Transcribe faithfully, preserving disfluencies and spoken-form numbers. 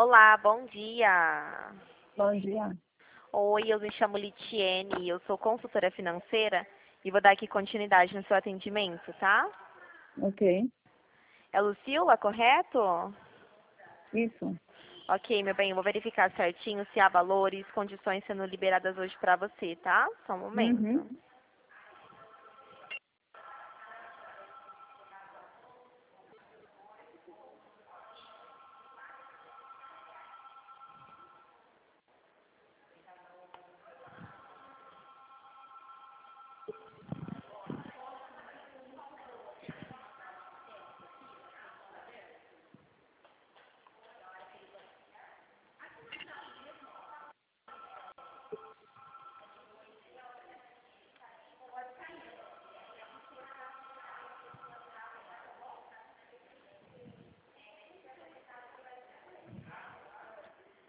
Olá, bom dia. Bom dia. Oi, eu me chamo Litiene, eu sou consultora financeira e vou dar aqui continuidade no seu atendimento, tá? Ok. É Lucila, correto? Isso. Ok, meu bem, eu vou verificar certinho se há valores, condições sendo liberadas hoje pra você, tá? Só um Uhum. momento.